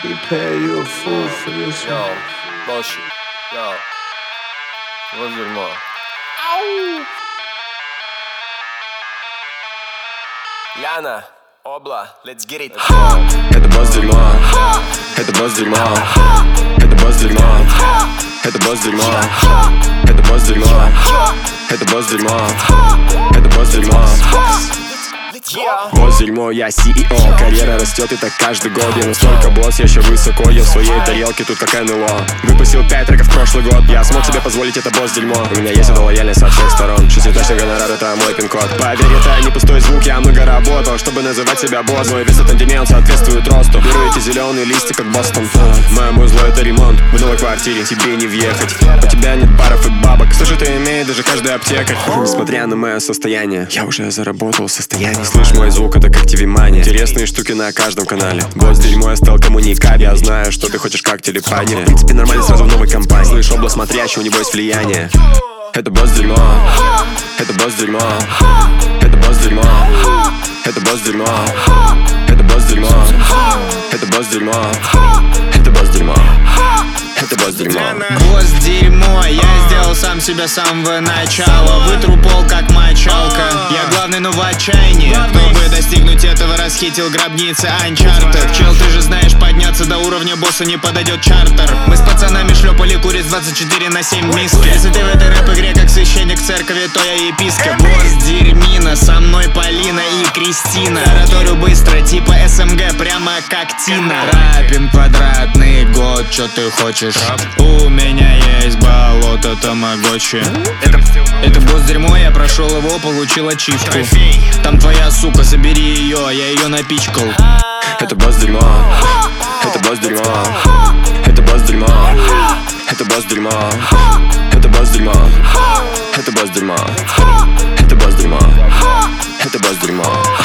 He pay you a fool for this Yo, bullshit. Yo, вот дерьмо. Ляна, Обла, let's get it. Это босс дерьмо, это босс дерьмо, это босс дерьмо, это босс дерьмо, это босс дерьмо, это босс дерьмо, это босс дерьмо. Босс дерьмо, я CEO. Карьера растет и так каждый год. Я настолько босс, я еще высоко. Я в своей тарелке тут как НЛО. Выпустил 5 треков в прошлый год. Я смог себе позволить это босс дерьмо. У меня есть эта лояльность от всех сторон. Шестизначный гонорар, это мой пин-код. Поверь, это не пустой звук, я много работал, чтобы называть себя босс. Мой вес от антимен соответствует росту. Беру эти зеленые листья, как Бостон. Моему зло это ремонт. В новой квартире тебе не въехать. У тебя нет баров и бабок. Слышь, это имеет даже каждый аптекарь. Несмотря на мое состояние, я уже заработал состояние. Слышь, мой звук это как TV-мания. Интересные штуки на каждом канале. Босс дерьмо, я стал коммуникабель. Я знаю, что ты хочешь как телепатия. В принципе, нормально сразу в новой компании. Слышь, Обла смотрящий, у него есть влияние. Это босс дерьмо, это босс дерьмо, это босс дерьмо, это босс дерьмо, это босс дерьмо, это босс дерьмо, это босс дерьмо, это босс дерьмо. Босс дерьмо, я сделал сам себя с самого начала. Вытру пол как мочалка. Я главный, но в отчаянии. Чтобы достигнуть этого, расхитил гробницы Uncharted. Чел, ты же знаешь, подняться до уровня босса не подойдет чартер. Мы с пацанами шлепали куриц 24/7 в миске. Если ты в этой рэп-игре как священник церкви, то я епископ. Босс дерьмина, со мной Полина и Кристина. Тараторю быстро, типа СМГ, прямо как Тина. Раппинг квадратный год, чё ты хочешь? У меня есть болото тамагочи. Это босс дерьмо, я прошел его, получил ачивку. Там твоя сука, забери ее, я ее напичкал. Это босс дерьмо, это босс дерьмо, это босс дерьмо, это босс дерьмо, это босс дерьмо, это босс дерьмо, это босс дерьмо, это босс дерьмо,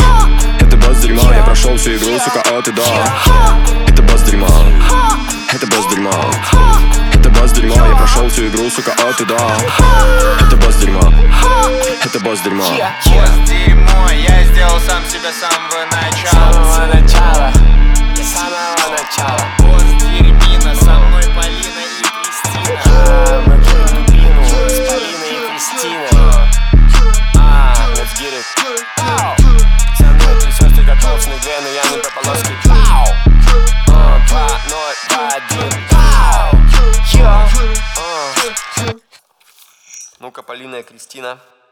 это босс дерьмо, я прошел всю игру, сука, от и до. Это босс дерьмо, это босс дерьмо, это босс дерьмо, я прошел всю игру, сука, от и до. Это босс дерьмо, это босс дерьмо. Босс дерьмо, я сделал сам себя с самого начала. С самого начала. Босс дерьмина, со мной Полина и Кристина. Мы курим дубину с Полиной и Кристиной. Let's get it. Со мной ты сестры как толстые две, но я не по полоске. 2, 0, 2, 1. Ну-ка, Полина и Кристина.